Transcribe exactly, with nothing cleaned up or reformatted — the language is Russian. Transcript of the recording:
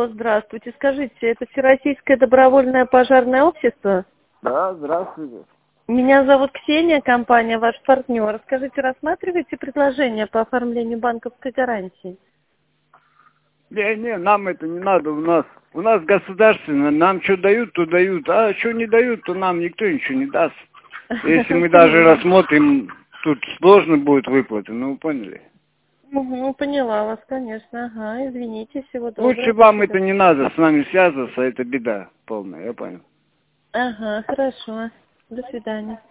Алло, здравствуйте. Скажите, это Всероссийское добровольное пожарное общество? Да, здравствуйте. Меня зовут Ксения, компания ваш партнер. Скажите, рассматриваете предложение по оформлению банковской гарантии? Не, не, нам это не надо, у нас, у нас государственно, нам что дают, то дают, а что не дают, то нам никто ничего не даст. Если мы даже рассмотрим, тут сложно будет выплаты, ну вы поняли. Угу, поняла вас, конечно. Ага, извините, всего доброго. Лучше вам это не надо, с нами связываться, это беда полная, я понял. Ага, хорошо. До свидания.